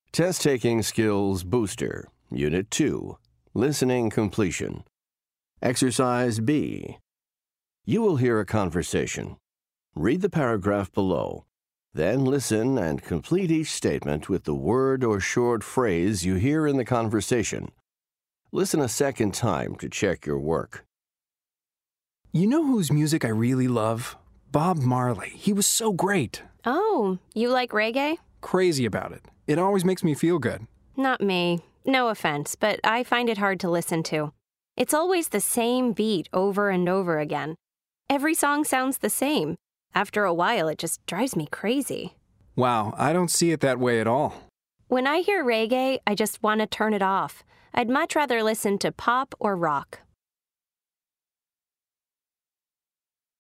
Test Taking Skills Booster, Unit 2, Listening Completion. Exercise B. You will hear a conversation. Read the paragraph below. Then listen and complete each statement with the word or short phrase you hear in the conversation. Listen a second time to check your work. You know whose music I really love? Bob Marley. He was so great. Oh, you like reggae? Crazy about it. It always makes me feel good. Not me. No offense, but I find it hard to listen to. It's always the same beat over and over again. Every song sounds the same. After a while, it just drives me crazy. Wow, I don't see it that way at all. When I hear reggae, I just want to turn it off. I'd much rather listen to pop or rock.